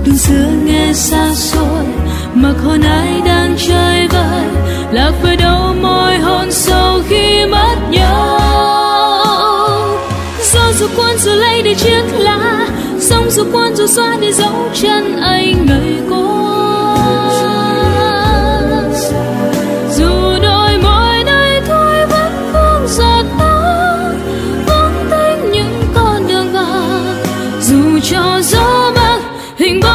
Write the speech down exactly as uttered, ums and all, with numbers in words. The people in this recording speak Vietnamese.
đường xưa nghe xa xôi, mặc hồn ai đang chơi vơi, lạc về đâu môi hôn sâu khi mất nhau. Gió dù cuốn dù lấy đi chiếc lá, sông dù cuốn dù xóa đi dấu chân anh ngày qua. Dù đôi môi nơi thôi vẫn vương giọt nắng, vắng tênh những con đường vàng, dù cho gió mang hình bóng